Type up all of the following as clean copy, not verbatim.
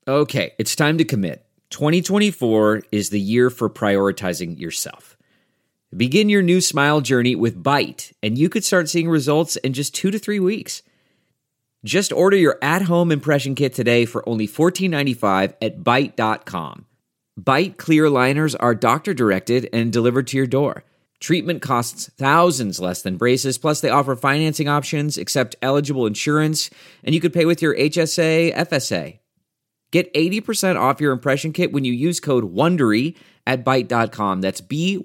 Okay, it's time to commit. 2024 is the year for prioritizing yourself. Begin your new smile journey with Byte, and you could start seeing results in just 2 to 3 weeks. Just order your at-home impression kit today for only $14.95 at Byte.com. Byte clear liners are doctor-directed and delivered to your door. Treatment costs thousands less than braces, plus they offer financing options, accept eligible insurance, and you could pay with your HSA, FSA. Get 80% off your impression kit when you use code WONDERY at Byte.com. That's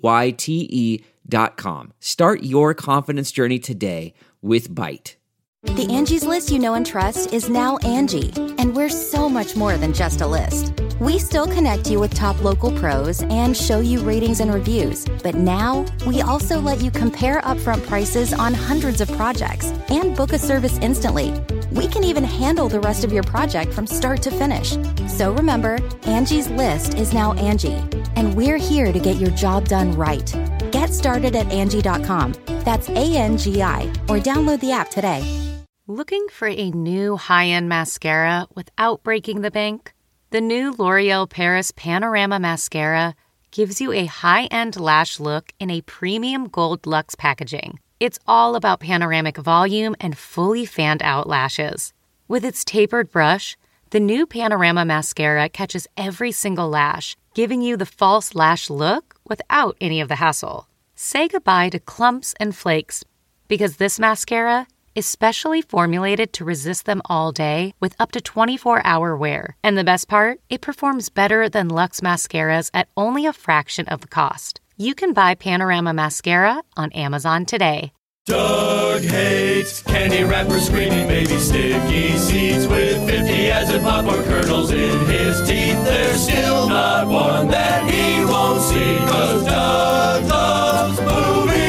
BYTE.com. Start your confidence journey today with Byte. The Angie's List you know and trust is now Angie, and we're so much more than just a list. We still connect you with top local pros and show you ratings and reviews, but now we also let you compare upfront prices on hundreds of projects and book a service instantly. We can even handle the rest of your project from start to finish. So remember, Angie's List is now Angie, and we're here to get your job done right. Get started at Angie.com. That's ANGI, or download the app today. Looking for a new high-end mascara without breaking the bank? The new L'Oreal Paris Panorama Mascara gives you a high-end lash look in a premium gold luxe packaging. It's all about panoramic volume and fully fanned-out lashes. With its tapered brush, the new Panorama Mascara catches every single lash, giving you the false lash look without any of the hassle. Say goodbye to clumps and flakes, because this mascara is specially formulated to resist them all day with up to 24-hour wear. And the best part? It performs better than Luxe mascaras at only a fraction of the cost. You can buy Panorama Mascara on Amazon today. Doug hates candy wrappers, screaming baby sticky seeds with 50 acid popcorn kernels in his teeth. There's still not one that he won't see, 'cause Doug loves movies.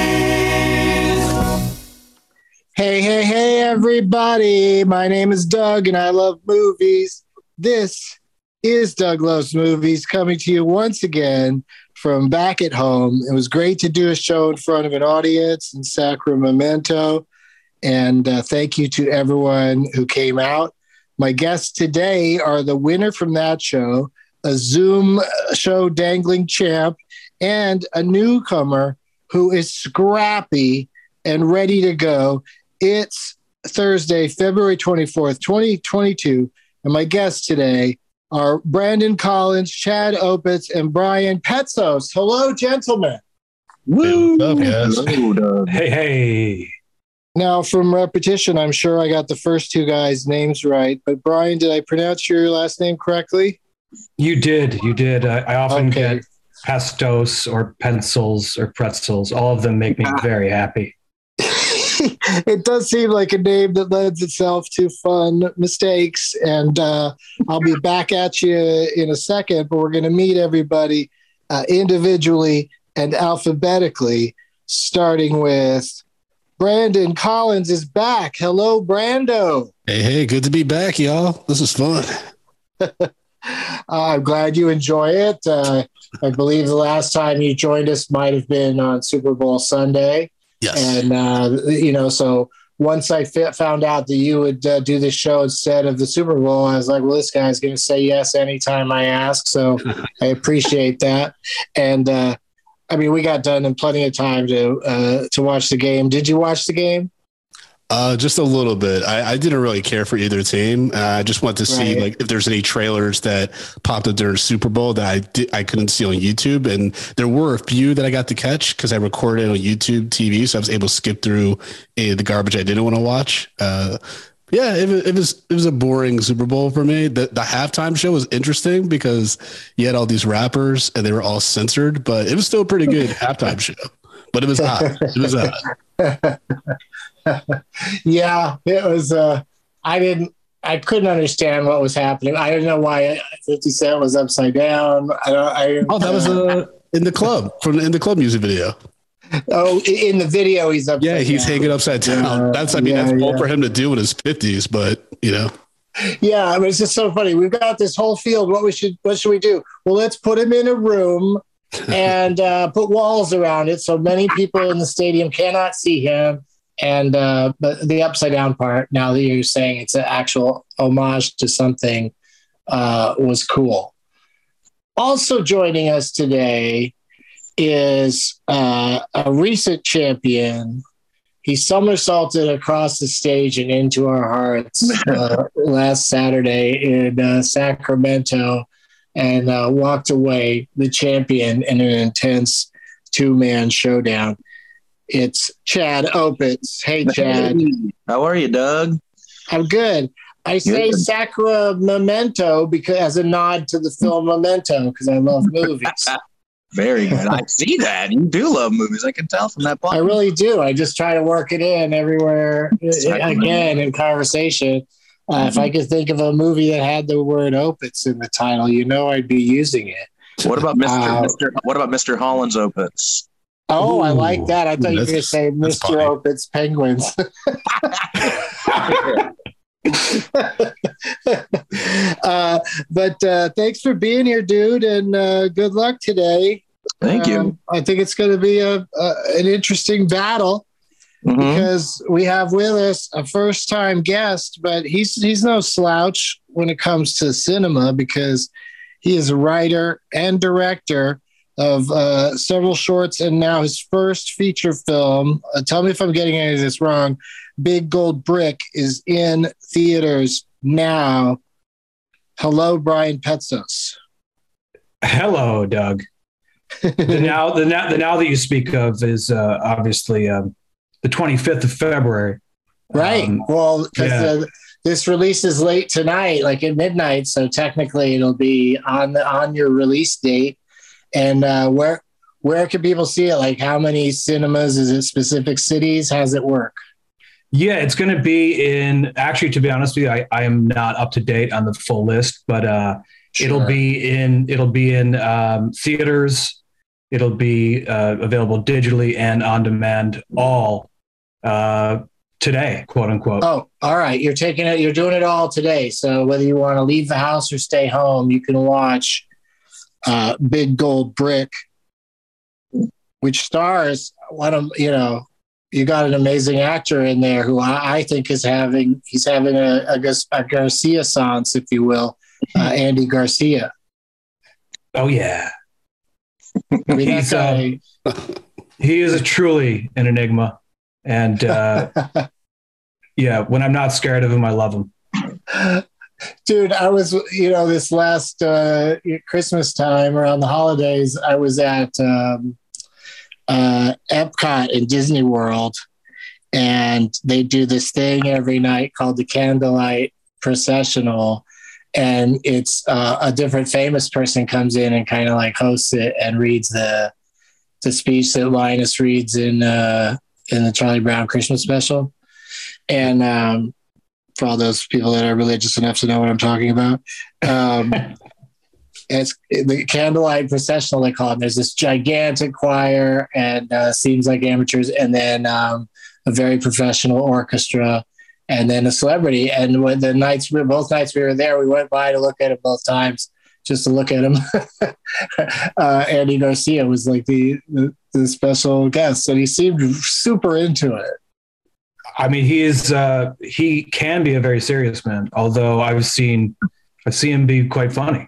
Hey, everybody. My name is Doug, and I love movies. This is Doug Loves Movies, coming to you once again from back at home. It was great to do a show in front of an audience in Sacramento, and thank you to everyone who came out. My guests today are the winner from that show, a Zoom show dangling champ, and a newcomer who is scrappy and ready to go. It's Thursday, February 24th, 2022, and my guests today are Brandon Collins, Chad Opitz, and Brian Petsos. Hello, gentlemen. Woo! Hello, Hey. Now, from repetition, I'm sure I got the first two guys' names right, but Brian, did I pronounce your last name correctly? You did. I often get pastos or pencils or pretzels. All of them make me very happy. It does seem like a name that lends itself to fun mistakes, and I'll be back at you in a second, but we're going to meet everybody individually and alphabetically, starting with Brandon Collins is back. Hello, Brando. Hey, good to be back, y'all. This is fun. I'm glad you enjoy it. I believe the last time you joined us might have been on Super Bowl Sunday. Yes. And, so once I found out that you would do this show instead of the Super Bowl, I was like, well, this guy's going to say yes anytime I ask. So I appreciate that. And, we got done in plenty of time to watch the game. Did you watch the game? Just a little bit. I didn't really care for either team. I just wanted to see if there's any trailers that popped up during Super Bowl that I couldn't see on YouTube. And there were a few that I got to catch because I recorded it on YouTube TV. So I was able to skip through the garbage I didn't want to watch. It was a boring Super Bowl for me. The halftime show was interesting because you had all these rappers and they were all censored, but it was still a pretty good halftime show. But it was hot. Yeah, it was. I couldn't understand what was happening. I didn't know why 50 Cent was upside down. That was in the club in the club music video. Oh, in the video, he's upside down. Yeah, he's hanging upside down. That's bold for him to do in his 50s, but Yeah, it's just so funny. We've got this whole field. What should we do? Well, let's put him in a room and put walls around it so many people in the stadium cannot see him. And but the upside down part, now that you're saying it's an actual homage to something, was cool. Also joining us today is a recent champion. He somersaulted across the stage and into our hearts last Saturday in Sacramento and walked away the champion in an intense two-man showdown. It's Chad Opitz. Hey, Chad. How are you, Doug? I'm good. I say Sacramento because as a nod to the film Memento, because I love movies. Very good. I see that. You do love movies. I can tell from that point. I really do. I just try to work it in everywhere, again, in conversation. If I could think of a movie that had the word Opitz in the title, I'd be using it. What about Mr. Holland's Opitz? Oh, I like that. I thought you were going to say Mr. Opitz Penguins. But thanks for being here, dude, and good luck today. Thank you. I think it's going to be an interesting battle because we have with us a first-time guest, but he's no slouch when it comes to cinema because he is a writer and director of several shorts and now his first feature film. Tell me if I'm getting any of this wrong. Big Gold Brick is in theaters now. Hello, Brian Petzos. Hello, Doug. The now that you speak of is obviously the 25th of February. Right. Well, because this releases late tonight, like at midnight. So technically it'll be on your release date. And where can people see it? Like how many cinemas? Is it specific cities? How's it work? Yeah, it's going to be actually, to be honest with you, I am not up to date on the full list, but sure. it'll be in theaters. It'll be available digitally and on demand all today, quote unquote. Oh, all right. You're doing it all today. So whether you want to leave the house or stay home, you can watch Big Gold Brick, which stars you got an amazing actor in there who I think he's having a Garcia-sance, if you will, Andy Garcia. Oh yeah, I mean, he is truly an enigma, and when I'm not scared of him, I love him. Dude, I was this last Christmas time around the holidays, I was at Epcot in Disney World, and they do this thing every night called the Candlelight Processional, and it's a different famous person comes in and kind of like hosts it and reads the speech that Linus reads in the Charlie Brown Christmas special. And for all those people that are religious enough to know what I'm talking about, it's the Candlelight Processional, they call it. There's this gigantic choir and seems like amateurs, and then a very professional orchestra, and then a celebrity. And when both nights we were there, we went by to look at it both times, just to look at him. Andy Garcia was like the special guest, and he seemed super into it. I mean, he can be a very serious man, although I've seen him be quite funny.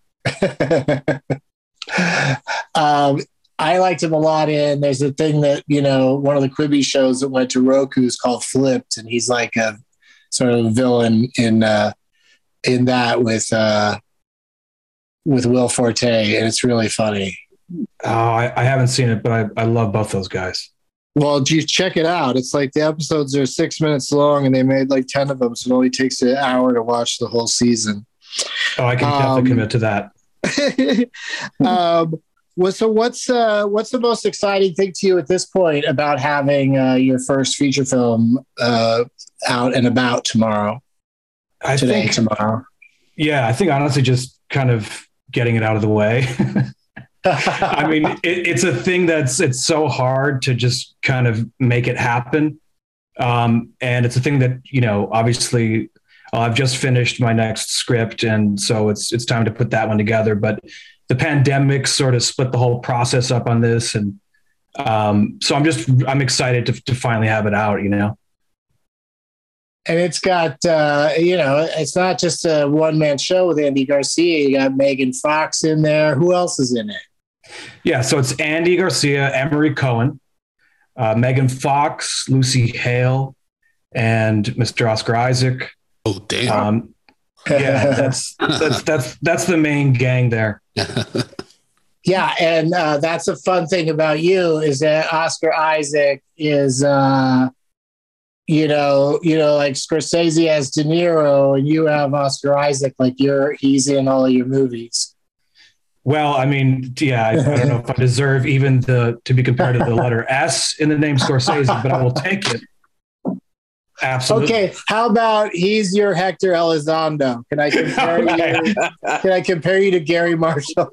I liked him a lot there's a thing that, one of the Quibi shows that went to Roku is called Flipped, and he's like a sort of villain in that with Will Forte, and it's really funny. Oh, I haven't seen it, but I love both those guys. Well, you check it out. It's like the episodes are 6 minutes long, and they made like 10 of them, so it only takes an hour to watch the whole season. Oh, I can definitely commit to that. So what's the most exciting thing to you at this point about having your first feature film out and about tomorrow? Tomorrow. Yeah, I think honestly, just kind of getting it out of the way. I mean, it's a thing it's so hard to just kind of make it happen. And it's a thing that, obviously I've just finished my next script. And so it's time to put that one together. But the pandemic sort of split the whole process up on this. And so I'm excited to finally have it out, And it's got, it's not just a one-man show with Andy Garcia. You got Megan Fox in there. Who else is in it? Yeah, so it's Andy Garcia, Emery Cohen, Megan Fox, Lucy Hale, and Mr. Oscar Isaac. Oh, damn. That's the main gang there. Yeah, and that's a fun thing about you is that Oscar Isaac is, like Scorsese has De Niro, and you have Oscar Isaac, like he's in all of your movies. Well, I mean, yeah, I don't know if I deserve even to be compared to the letter S in the name Scorsese, but I will take it. Absolutely. Okay, how about he's your Hector Elizondo? Can I compare you to Gary Marshall?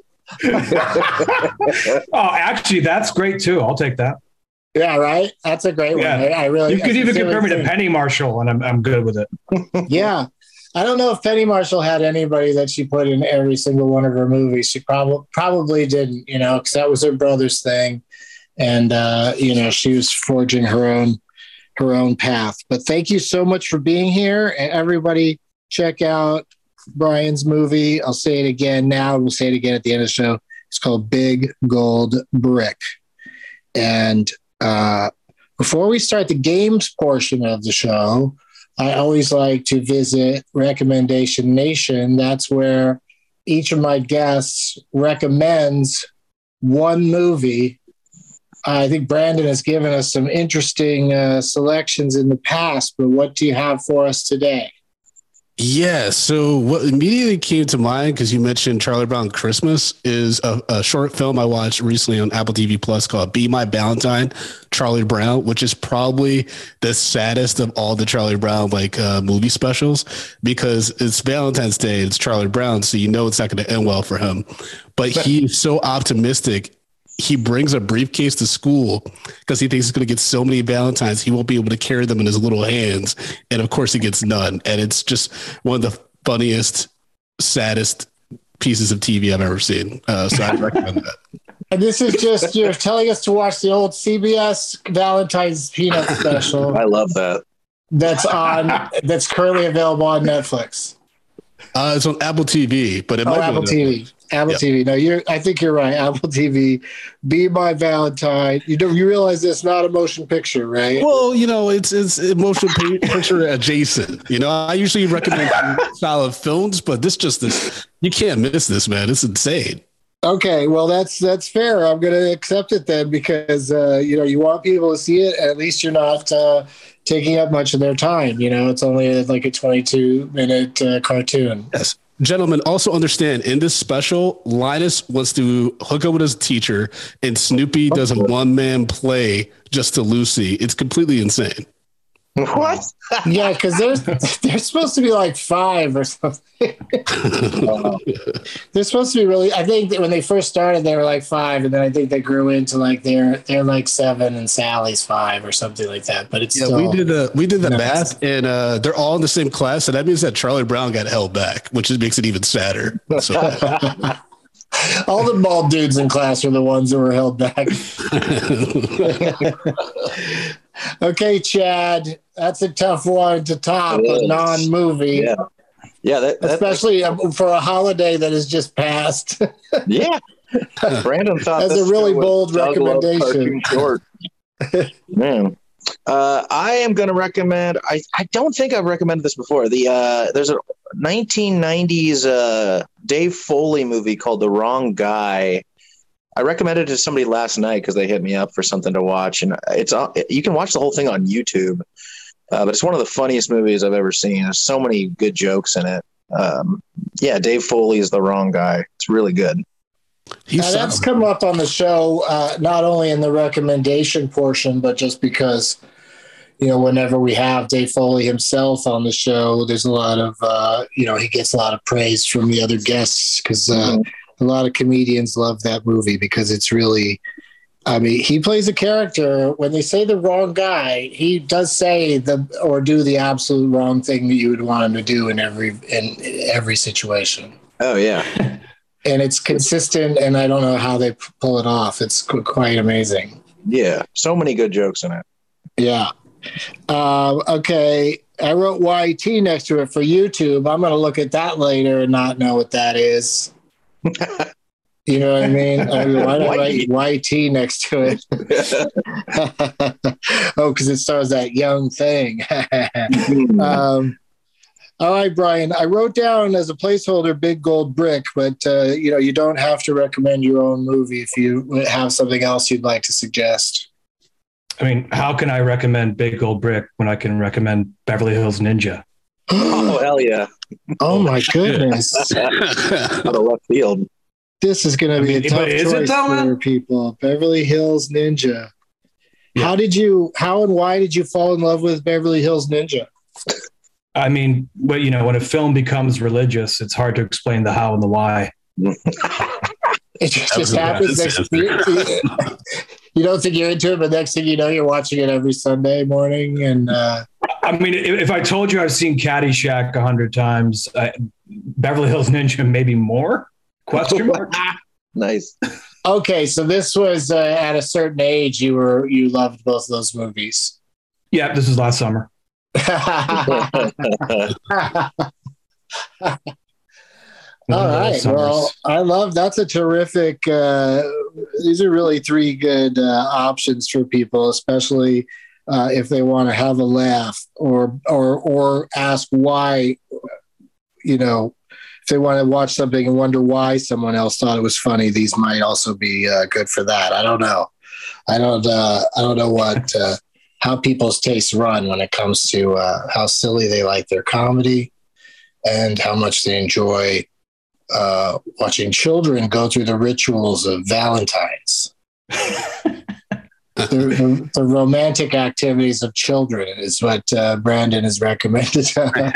Oh, actually, that's great too. I'll take that. Yeah, right. That's a great one. You could even compare me to Penny Marshall, and I'm good with it. Yeah, I don't know if Penny Marshall had anybody that she put in every single one of her movies. She probably didn't, because that was her brother's thing, and she was forging her own path. But thank you so much for being here, and everybody check out Brian's movie. I'll say it again now. We'll say it again at the end of the show. It's called Big Gold Brick. And before we start the games portion of the show, I always like to visit Recommendation Nation. That's where each of my guests recommends one movie. I think Brandon has given us some interesting selections in the past, but what do you have for us today? Yeah, so what immediately came to mind, because you mentioned Charlie Brown Christmas, is a short film I watched recently on Apple TV Plus called Be My Valentine, Charlie Brown, which is probably the saddest of all the Charlie Brown movie specials, because it's Valentine's Day, it's Charlie Brown, so it's not going to end well for him. But he's so optimistic. He brings a briefcase to school because he thinks he's going to get so many Valentines he won't be able to carry them in his little hands. And of course he gets none. And it's just one of the funniest, saddest pieces of TV I've ever seen. So I'd recommend that. And this is just, you're telling us to watch the old CBS Valentine's Peanut special. I love that. That's currently available on Netflix. It's on Apple TV, but it might Apple be TV. Apple TV. No, I think you're right. Apple TV. Be My Valentine. You realize it's not a motion picture, right? Well, it's emotional picture adjacent. I usually recommend solid films, but this you can't miss this, man. It's insane. Okay, well that's fair. I'm going to accept it then because you want people to see it. At least you're not taking up much of their time. It's only like a 22-minute cartoon. Yes. Gentlemen, also understand, in this special, Linus wants to hook up with his teacher, and Snoopy does a one-man play just to Lucy. It's completely insane. What? Yeah, because there's supposed to be like 5 or something. They're supposed to be really. I think that when they first started, they were like 5, and then I think they grew into like they're like 7, and Sally's 5 or something like that. But it's still, we did the math, and they're all in the same class, so that means that Charlie Brown got held back, which makes it even sadder. So. All the bald dudes in class are the ones that were held back. Okay, Chad, that's a tough one to top, a non-movie. Yeah, especially for a holiday that has just passed. Yeah, Brandon thought that's a really bold recommendation. Short. Man, I am going to recommend. I don't think I've recommended this before. There's a 1990s Dave Foley movie called The Wrong Guy. I recommended it to somebody last night because they hit me up for something to watch, and you can watch the whole thing on YouTube. But it's one of the funniest movies I've ever seen. There's so many good jokes in it. Dave Foley is The Wrong Guy. It's really good. That's come up on the show, not only in the recommendation portion, but just because, whenever we have Dave Foley himself on the show, there's a lot of, he gets a lot of praise from the other guests because a lot of comedians love that movie because it's really, he plays a character. When they say the wrong guy, he does say or do the absolute wrong thing that you would want him to do in every situation. Oh yeah. And it's consistent, and I don't know how they pull it off. It's quite amazing. Yeah. So many good jokes in it. Yeah. Okay. I wrote YT next to it for YouTube. I'm going to look at that later and not know what that is. You know what I mean? Why did I write YT next to it? Oh, because it stars that young thing. All right, Brian. I wrote down as a placeholder Big Gold Brick, but you don't have to recommend your own movie if you have something else you'd like to suggest. I mean, how can I recommend Big Gold Brick when I can recommend Beverly Hills Ninja? Oh, hell yeah. Oh, my goodness. Out of left field. This is going to be a tough choice for people. Beverly Hills Ninja. Yeah. How and why did you fall in love with Beverly Hills Ninja? I mean, when a film becomes religious, it's hard to explain the how and the why. It just happens. You don't think you're into it, but next thing you know, you're watching it every Sunday morning. And I mean, if I told you I've seen Caddyshack 100 times, Beverly Hills Ninja maybe more? Question mark. Nice. Okay, so this was at a certain age you loved both of those movies. Yeah, this was last summer. All right. Well, that's a terrific. These are really three good options for people, especially if they want to have a laugh or ask why. If they want to watch something and wonder why someone else thought it was funny, these might also be good for that. I don't know. I don't know what how people's tastes run when it comes to how silly they like their comedy and how much they enjoy watching children go through the rituals of Valentine's. The romantic activities of children is what Brandon has recommended.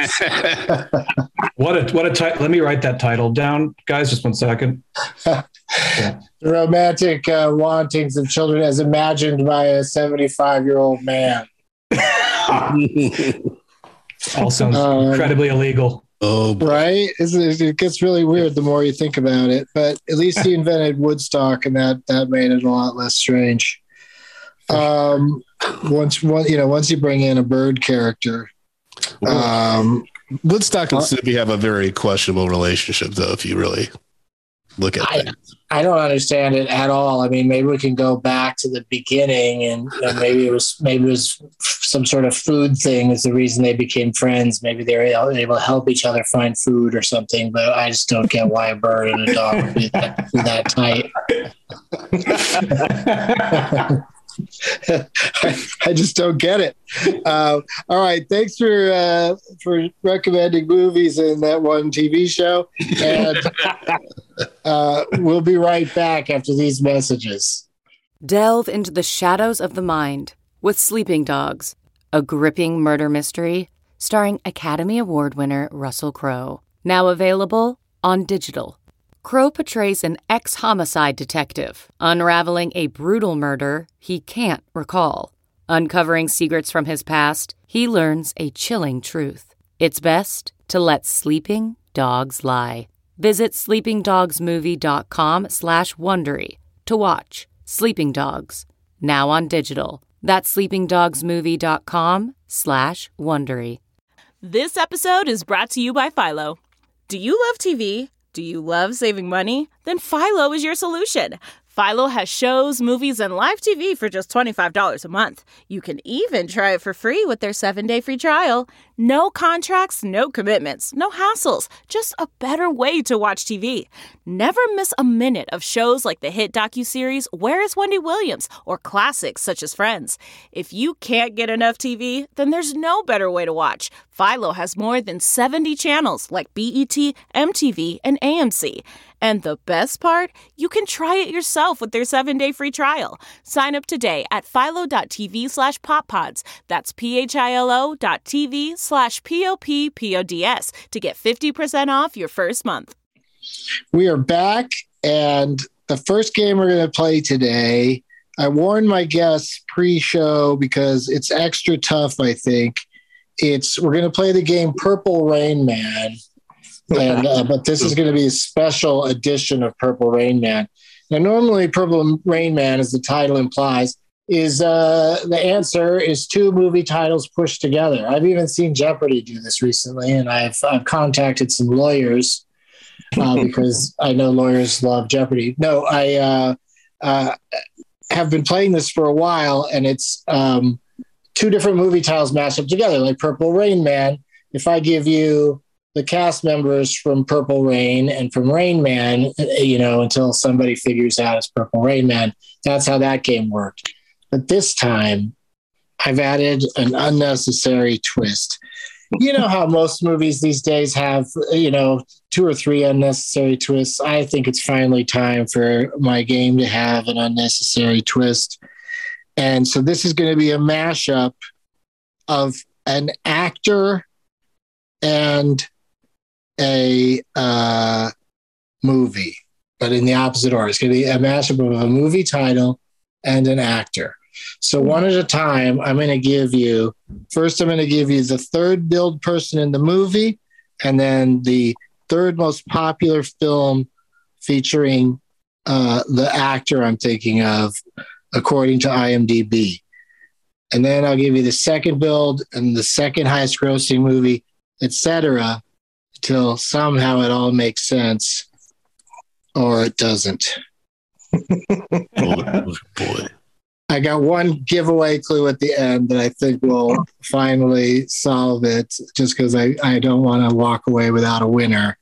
What a title! Let me write that title down, guys. Just 1 second. Yeah. The romantic wantings of children as imagined by a 75-year-old man. All sounds incredibly illegal. Oh, right? It gets really weird the more you think about it. But at least he invented Woodstock, and that made it a lot less strange. Once you bring in a bird character, Woodstock and Snoopy have a very questionable relationship, though. If you really look at that, I don't understand it at all. I mean, maybe we can go back to the beginning, and maybe it was some sort of food thing is the reason they became friends. Maybe they were able to help each other find food or something. But I just don't get why a bird and a dog would be that tight. I just don't get it. All right, thanks for recommending movies and that one TV show, and we'll be right back after these messages. Delve into the shadows of the mind with Sleeping Dogs, a gripping murder mystery starring Academy Award winner Russell Crowe. Now available on digital. Crowe portrays an ex-homicide detective, unraveling a brutal murder he can't recall. Uncovering secrets from his past, he learns a chilling truth. It's best to let sleeping dogs lie. Visit sleepingdogsmovie.com/Wondery to watch Sleeping Dogs, now on digital. That's sleepingdogsmovie.com/Wondery. This episode is brought to you by Philo. Do you love TV? Do you love saving money? Then Philo is your solution. Philo has shows, movies, and live TV for just $25 a month. You can even try it for free with their 7-day free trial. No contracts, no commitments, no hassles. Just a better way to watch TV. Never miss a minute of shows like the hit docuseries Where is Wendy Williams? Or classics such as Friends. If you can't get enough TV, then there's no better way to watch. Philo has more than 70 channels like BET, MTV, and AMC. And the best part? You can try it yourself with their 7-day free trial. Sign up today at philo.tv/poppods. That's philo.tv/POPPODS to get 50% off your first month. We are back, and the first game we're going to play today, I warned my guests pre-show because it's extra tough, I think. We're going to play the game Purple Rain Man. But this is going to be a special edition of Purple Rain Man. Now, normally Purple Rain Man, as the title implies, is the answer is two movie titles pushed together. I've even seen Jeopardy do this recently, and I've contacted some lawyers because I know lawyers love Jeopardy. No, I have been playing this for a while, and it's two different movie titles mashed up together, like Purple Rain Man. If I give you the cast members from Purple Rain and from Rain Man, until somebody figures out it's Purple Rain Man, that's how that game worked. But this time, I've added an unnecessary twist. You know how most movies these days have, 2 or 3 unnecessary twists. I think it's finally time for my game to have an unnecessary twist. And so this is going to be a mashup of an actor and a movie, but in the opposite order. It's going to be a mashup of a movie title and an actor. So one at a time, I'm going to give you the third billed person in the movie, and then the third most popular film featuring the actor I'm thinking of, according to IMDb. And then I'll give you the second build and the second highest grossing movie, etc., till somehow it all makes sense, or it doesn't. Boy. I got one giveaway clue at the end that I think will finally solve it, just because I don't want to walk away without a winner.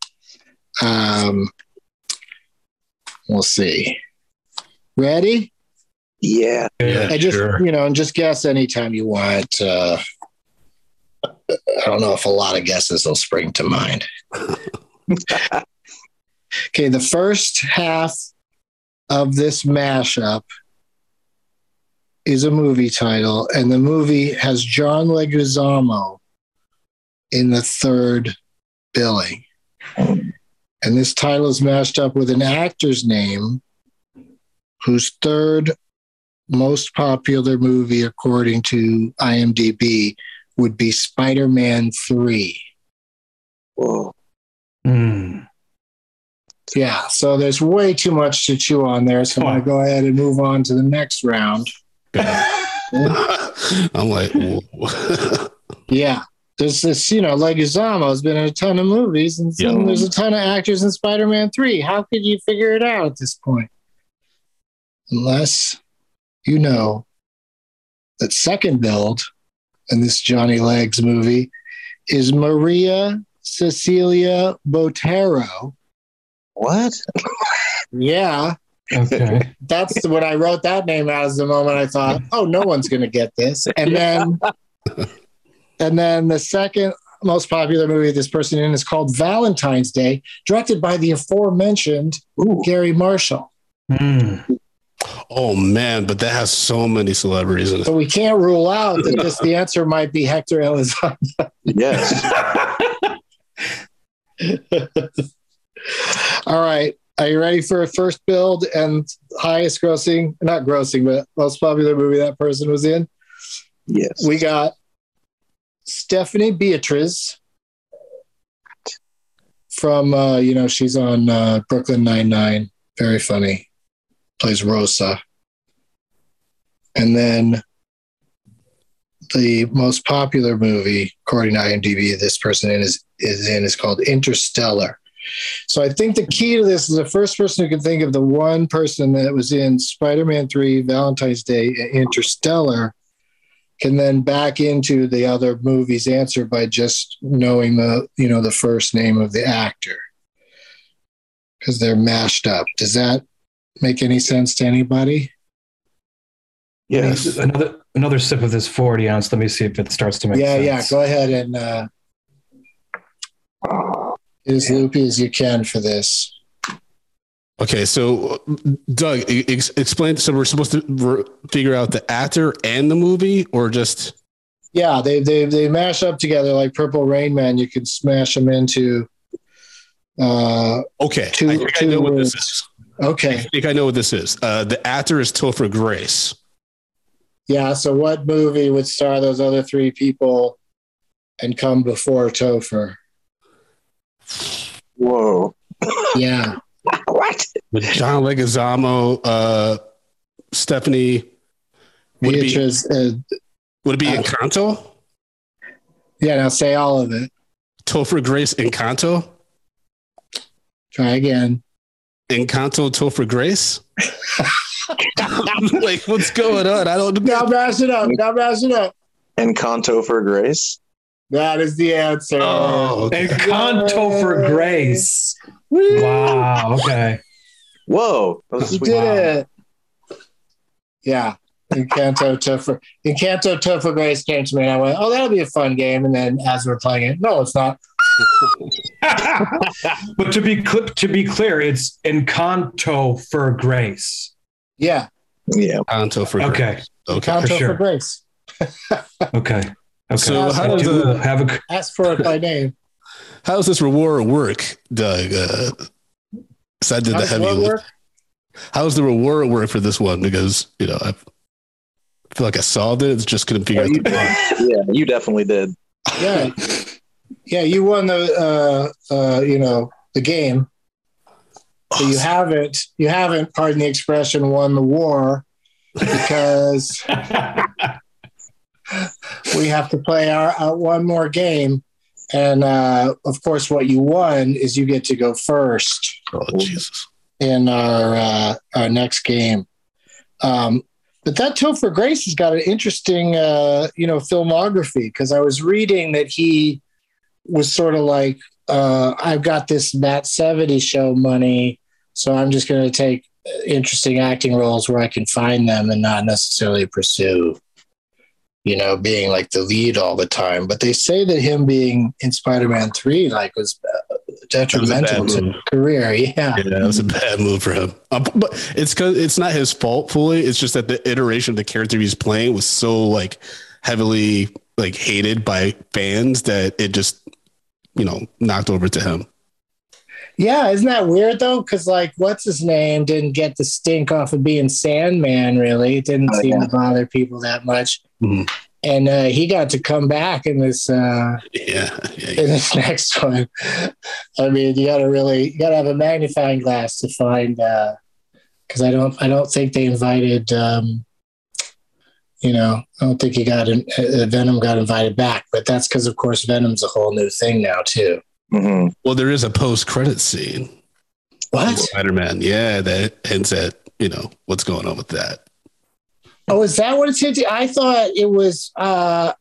We'll see. Ready? Yeah. And just guess anytime you want. I don't know if a lot of guesses will spring to mind. Okay, the first half of this mashup is a movie title, and the movie has John Leguizamo in the third billing. And this title is mashed up with an actor's name whose third most popular movie, according to IMDb, would be Spider-Man 3. Whoa. Yeah, so there's way too much to chew on there, so I'm going to go ahead and move on to the next round. I'm like, whoa. Yeah, there's this, Leguizamo has been in a ton of movies, and so there's a ton of actors in Spider-Man 3. How could you figure it out at this point? Unless you know that second build in this Johnny Legs movie is Maria Cecilia Botero. What? Yeah. Okay. That's when I wrote that name out as the moment I thought, oh, no one's going to get this. And then the second most popular movie this person in is called Valentine's Day, directed by the aforementioned Gary Marshall. Oh man, but that has so many celebrities in it. So we can't rule out that the answer might be Hector Elizondo. Yes. All right. Are you ready for a first build and highest grossing, not grossing, but most popular movie that person was in? Yes. We got Stephanie Beatriz from, she's on Brooklyn Nine-Nine. Very funny. Plays Rosa. And then the most popular movie, according to IMDb, this person is called Interstellar. So I think the key to this is the first person who can think of the one person that was in Spider-Man 3, Valentine's Day, and Interstellar can then back into the other movie's answer by just knowing the first name of the actor, because they're mashed up. Does that make any sense to anybody? Yes. Another sip of this 40 ounce. Let me see if it starts to make sense. Yeah. Go ahead and get as loopy as you can for this. Okay, so Doug, explain. So we're supposed to figure out the actor and the movie, or just? Yeah, they mash up together like Purple Rain Man. You could smash them into. Okay, I know what this is. Okay, I think I know what this is. The actor is Topher Grace. Yeah. So what movie would star those other three people and come before Topher? Whoa. Yeah. What? With John Leguizamo, Stephanie Would it be- Beatrice. Would it be Encanto? Yeah, now say all of it. Topher Grace Encanto? Try again. Encanto Topher Grace? Like, what's going on? I don't Now mash it up. Encanto for Grace. That is the answer. Oh, okay. Encanto for Grace. Wow. Okay. Whoa. That was You sweet. did it. Yeah. Encanto Topher Grace came to me and I went, oh, that'll be a fun game. And then as we're playing it, no, it's not. But to be clear, it's Encanto for Grace. Yeah. Yeah. Encanto for Grace. Okay. Okay. Encanto sure. for Grace. Okay. So how I does do the have a Ask for it by name. how does this reward work, Doug? So I did How the does heavy what lift. work? How does the reward work for this one? Because I feel like I solved it. It's just couldn't figure out the part. Yeah, you definitely did. Yeah. Yeah, you won the the game. But you haven't, pardon the expression, won the war because we have to play our one more game. And of course, what you won is you get to go first Oh Jesus! in our next game. But that Topher Grace has got an interesting, filmography because I was reading that he was sort of like, I've got this Matt 70 show money, so I'm just going to take interesting acting roles where I can find them and not necessarily pursue, being like the lead all the time. But they say that him being in Spider-Man 3 was detrimental to his career. Yeah. Yeah, that was a bad move for him. But it's because it's not his fault fully. It's just that the iteration of the character he's playing was so heavily hated by fans that it just knocked over to him. Yeah, isn't that weird though? Because what's his name didn't get the stink off of being Sandman. Really, it didn't seem to bother people that much. Mm-hmm. And he got to come back in this. In this next one. I mean, you got to have a magnifying glass to find. Because I don't think they invited. I don't think Venom got invited back, but that's because, of course, Venom's a whole new thing now too. Mm-hmm. Well, there is a post-credit scene. What? Spider-Man, yeah, that hints at what's going on with that. Oh, is that what it's hinting? I thought it was, that's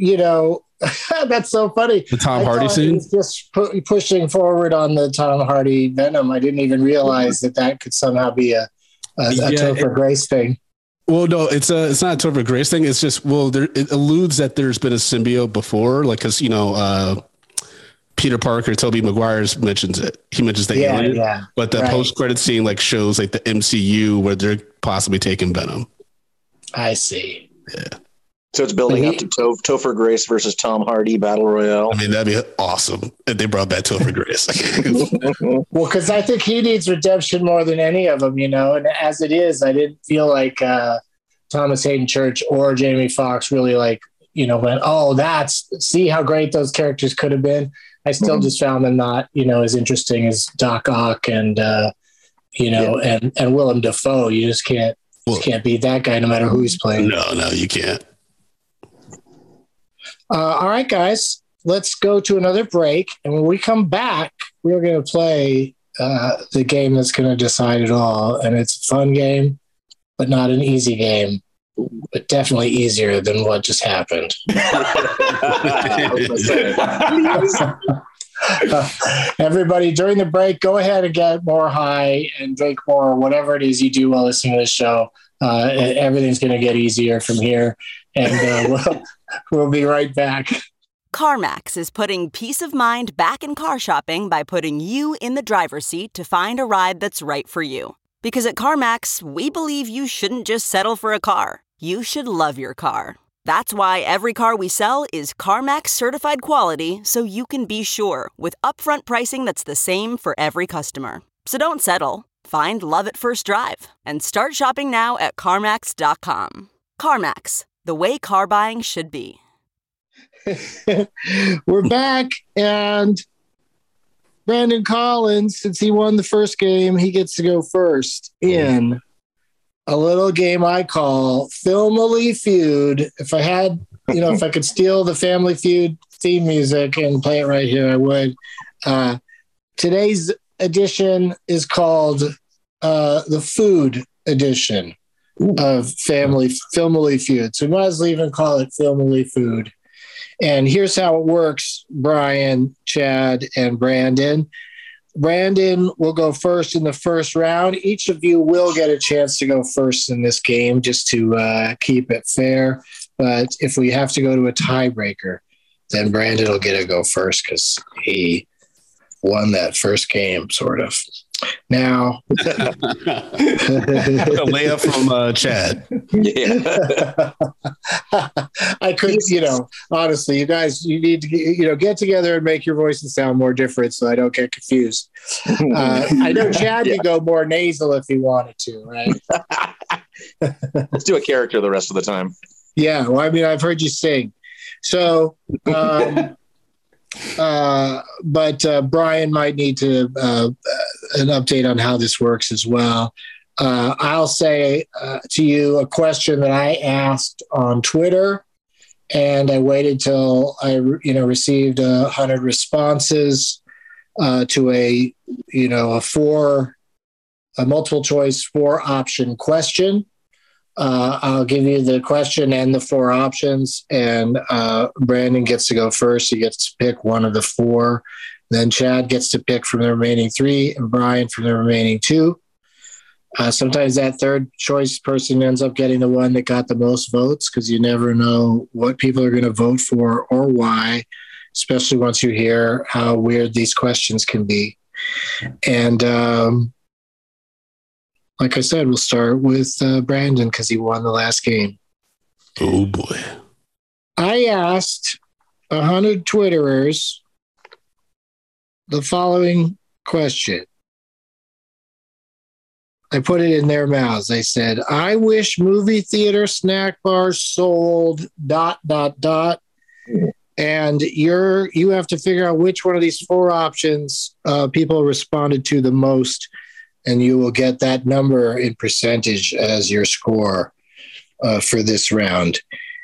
so funny. The Tom Hardy scene? It was just pushing forward on the Tom Hardy Venom. I didn't even realize that could somehow be a Topher Grace thing. Well, no, it's not a Topher Grace thing. It's just, it alludes that there's been a symbiote before, because, Peter Parker, Tobey Maguire mentions it. He mentions the alien. Yeah. But the post-credit scene shows the MCU where they're possibly taking Venom. I see. Yeah. So it's building up to Topher Grace versus Tom Hardy Battle Royale. I mean, that'd be awesome if they brought back Topher Grace. Well, because I think he needs redemption more than any of them, and as it is, I didn't feel like Thomas Hayden Church or Jamie Foxx really went, see how great those characters could have been. I still just found them not, as interesting as Doc Ock and and Willem Dafoe. You just can't beat that guy no matter who he's playing. No, you can't. All right, guys, let's go to another break. And when we come back, we're going to play the game that's going to decide it all. And it's a fun game, but not an easy game, but definitely easier than what just happened. Everybody, during the break, go ahead and get more high and drink more, whatever it is you do while listening to the show. Everything's going to get easier from here, and we'll be right back. CarMax is putting peace of mind back in car shopping by putting you in the driver's seat to find a ride that's right for you. Because at CarMax, we believe you shouldn't just settle for a car. You should love your car. That's why every car we sell is CarMax certified quality, so you can be sure with upfront pricing that's the same for every customer. So don't settle. Find love at first drive and start shopping now at CarMax.com. CarMax, the way car buying should be. We're back, and Brandon Collins, since he won the first game, he gets to go first in a little game I call Family Feud. If I had, if I could steal the Family Feud theme music and play it right here, I would. Today's edition is called the Food Edition of Family Feud. So we might as well even call it Family Food. And here's how it works, Brian, Chad, and Brandon. Brandon will go first in the first round. Each of you will get a chance to go first in this game just to keep it fair. But if we have to go to a tiebreaker, then Brandon will get to go first because he won that first game, sort of. Now, a layup from Chad. Yeah. I couldn't, honestly, you guys, you need to, get together and make your voices sound more different so I don't get confused. I know Chad could go more nasal if he wanted to, right? Let's do a character the rest of the time. Yeah. Well, I mean, I've heard you sing. So, but Brian might need to an update on how this works as well. I'll say to you a question that I asked on Twitter, and I waited till I received 100 responses to a multiple choice 4-option question. I'll give you the question and the 4 options, and Brandon gets to go first. He gets to pick one of the 4. Then Chad gets to pick from the remaining 3, and Brian from the remaining 2. Sometimes that third choice person ends up getting the one that got the most votes because you never know what people are going to vote for or why, especially once you hear how weird these questions can be. And like I said, we'll start with Brandon because he won the last game. Oh, boy. I asked 100 Twitterers the following question. I put it in their mouths. I said, I wish movie theater snack bars sold ... And you have to figure out which one of these 4 options people responded to the most, and you will get that number in percentage as your score for this round.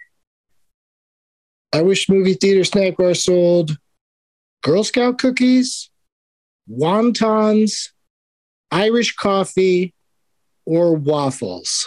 I wish movie theater snack bar sold Girl Scout cookies, wontons, Irish coffee, or waffles.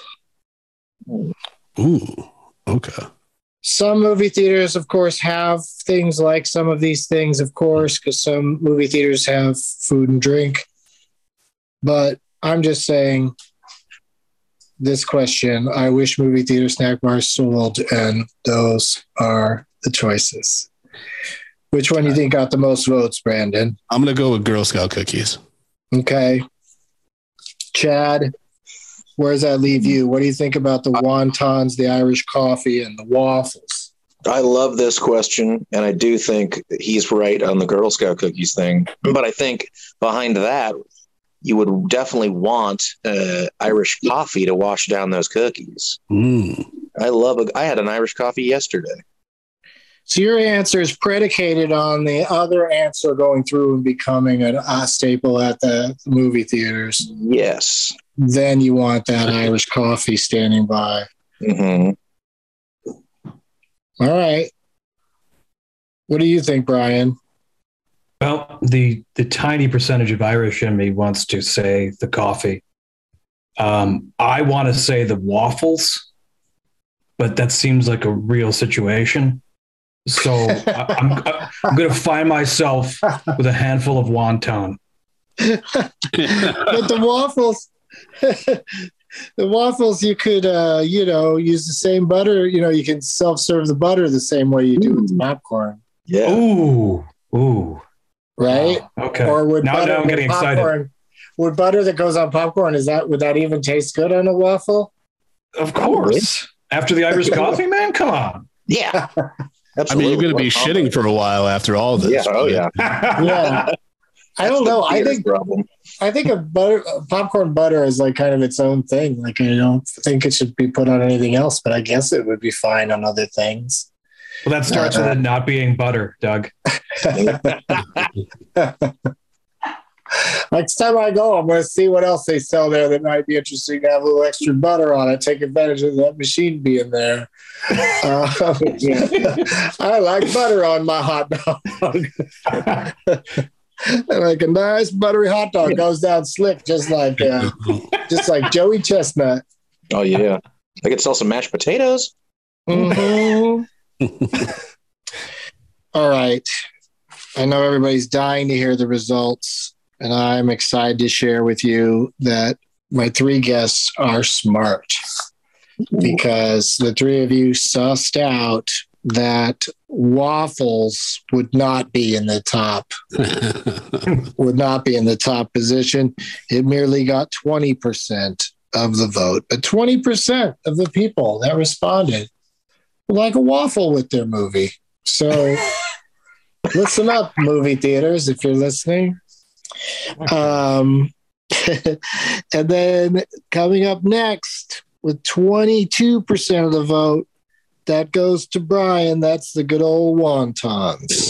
Ooh, okay. Some movie theaters, of course, have things like some of these things, of course, because some movie theaters have food and drink. But I'm just saying this question, I wish movie theater snack bars sold, and those are the choices. Which one do you think got the most votes, Brandon? I'm going to go with Girl Scout cookies. Okay. Chad, where does that leave you? What do you think about the wontons, the Irish coffee, and the waffles? I love this question, and I do think he's right on the Girl Scout cookies thing. But I think behind that, you would definitely want Irish coffee to wash down those cookies. I had an Irish coffee yesterday. So your answer is predicated on the other answer going through and becoming a staple at the movie theaters. Yes. Then you want that Irish coffee standing by. Mm-hmm. All right. What do you think, Brian? Well, the tiny percentage of Irish in me wants to say the coffee. I want to say the waffles, but that seems like a real situation. So I'm going to find myself with a handful of wonton. But the waffles, you could, use the same butter. You can self-serve the butter the same way you do with popcorn. Yeah. Ooh. Right? Okay. Or would now I'm getting excited. Would butter that goes on popcorn, would that even taste good on a waffle? Of course. After the Irish coffee, man? Come on. Yeah. Absolutely. I mean, you're going to be shitting for a while after all this. Yeah. Oh, yeah. Yeah. I don't know. I think popcorn butter is like kind of its own thing. Like, I don't think it should be put on anything else, but I guess it would be fine on other things. Well, that starts with it not being butter, Doug. Next time I go, I'm going to see what else they sell there that might be interesting to have a little extra butter on it. Take advantage of that machine being there. I like butter on my hot dog. Like a nice buttery hot dog goes down slick, just like Joey Chestnut. Oh yeah, I could sell some mashed potatoes. Mm-hmm. All right, I know everybody's dying to hear the results, and I'm excited to share with you that my 3 guests are smart because the 3 of you sussed out that waffles would not be in the top position. It merely got 20% of the vote, but 20% of the people that responded would like a waffle with their movie. So listen up, movie theaters, if you're listening. And then coming up next with 22% of the vote, that goes to Brian. That's the good old wontons.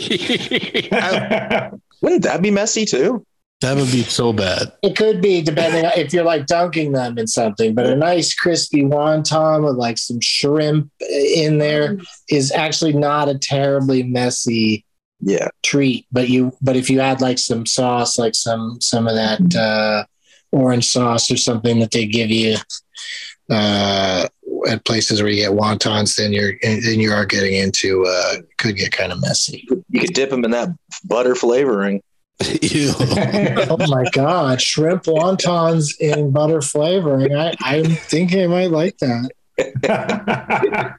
Wouldn't that be messy too? That would be so bad. It could be, depending on if you're like dunking them in something, but a nice crispy wonton with like some shrimp in there is actually not a terribly messy treat. But if you add like some sauce, like some of that orange sauce or something that they give you at places where you get wontons, then you are getting into could get kind of messy. You could dip them in that butter flavoring. Ew. Oh my God, shrimp wontons in butter flavoring. I'm thinking I might like that.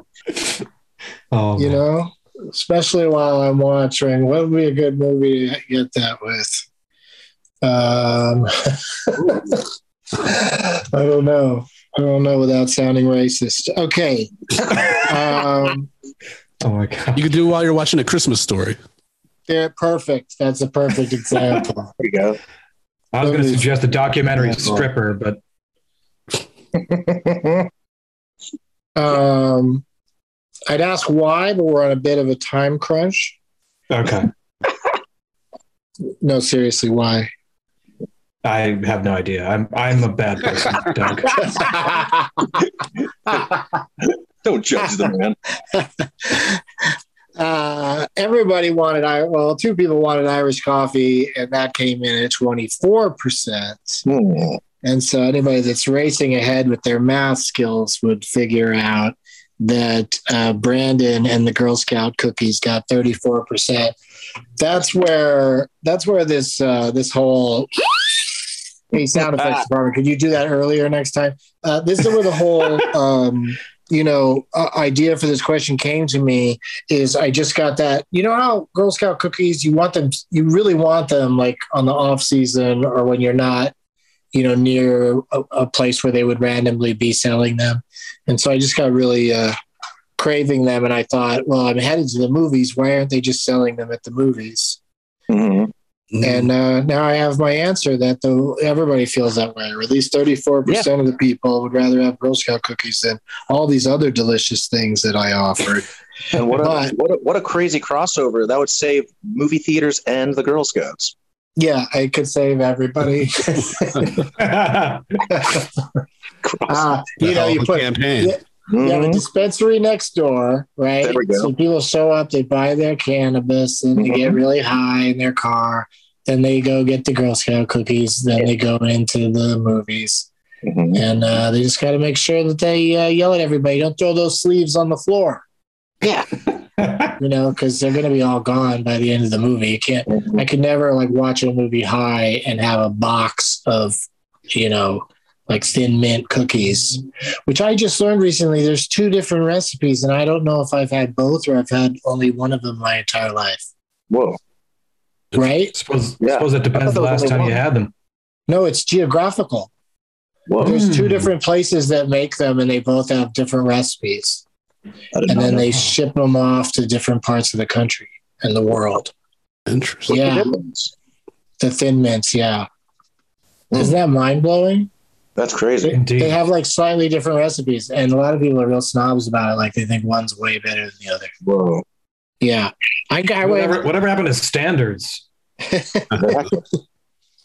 You know, especially while I'm watching. What would be a good movie to get that with? I don't know without sounding racist. Okay. Oh my God. You could do it while you're watching A Christmas Story. Yeah, perfect. That's a perfect example. There you go. I was going to suggest a documentary stripper, but I'd ask why, but we're on a bit of a time crunch. Okay. No, seriously, why? I have no idea. I'm a bad person, Doug. Don't judge the man. Everybody wanted, 2 people wanted Irish coffee, and that came in at 24%. And so anybody that's racing ahead with their math skills would figure out that Brandon and the Girl Scout cookies got 34%. That's where this whole sound effects department. Could you do that earlier next time? This is where the whole idea for this question came to me. Is I just got that. You know how Girl Scout cookies, you really want them like on the off season or when you're not, near a place where they would randomly be selling them. And so I just got really craving them. And I thought, well, I'm headed to the movies. Why aren't they just selling them at the movies? Mm-hmm. And now I have my answer that everybody feels that way, or at least 34% of the people would rather have Girl Scout cookies than all these other delicious things that I offered. And what a crazy crossover. That would save movie theaters and the Girl Scouts. Yeah, I could save everybody. You put campaign. You have a dispensary next door, right? There we go. So people show up, they buy their cannabis, and they get really high in their car. Then they go get the Girl Scout cookies. Then they go into the movies. Mm-hmm. And they just got to make sure that they yell at everybody. Don't throw those sleeves on the floor. Yeah. Because they're going to be all gone by the end of the movie. You can't. I could never watch a movie high and have a box of, like Thin Mint cookies, which I just learned recently. There's 2 different recipes, and I don't know if I've had both or I've had only one of them my entire life. Whoa. Right? Suppose it depends the last time you had them. No, it's geographical. Whoa. There's 2 different places that make them, and they both have different recipes. And then they ship them off to different parts of the country and the world. Interesting. Yeah. The Thin Mints, yeah. Isn't that mind-blowing? That's crazy. Indeed. They have slightly different recipes, and a lot of people are real snobs about it. Like they think one's way better than the other. Whoa. Yeah. Whatever happened to standards?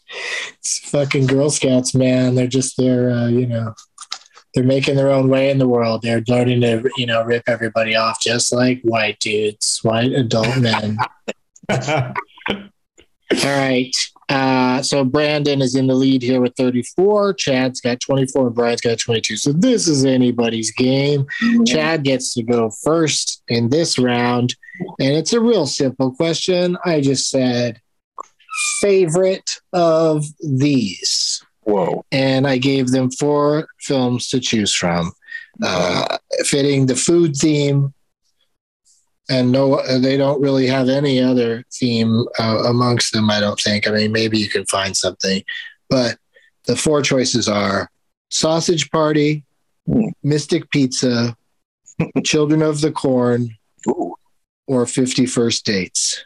It's fucking Girl Scouts, man. They're they're making their own way in the world. They're learning to, rip everybody off just like white dudes, white adult men. All right. So Brandon is in the lead here with 34. Chad's got 24 and Brian's got 22. So this is anybody's game. Mm-hmm. Chad gets to go first in this round. And it's a real simple question. I just said, favorite of these. Whoa. And I gave them 4 films to choose from, fitting the food theme. And no, they don't really have any other theme amongst them, I don't think. I mean, maybe you can find something. But the 4 choices are Sausage Party, Mystic Pizza, Children of the Corn, or 50 First Dates.